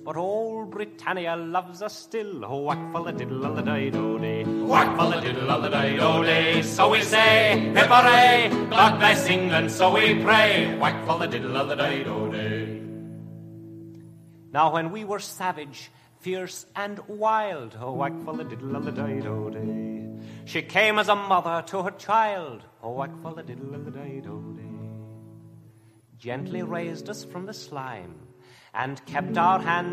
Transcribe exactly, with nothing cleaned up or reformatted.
but old Britannia loves us still. Oh, whack for the diddle-a-the-day-do-day, whack for the diddle-a-the-day-do-day. So we say, hip-hooray, God bless England, so we pray, whack for the diddle-a-the-day-do-day. Now when we were savage, fierce and wild, oh, whack for the diddle-a-the-day-do-day. She came as a mother to her child, oh, whack for the diddle-a-the-day-do-day. Gently raised us from the slime, and kept our hands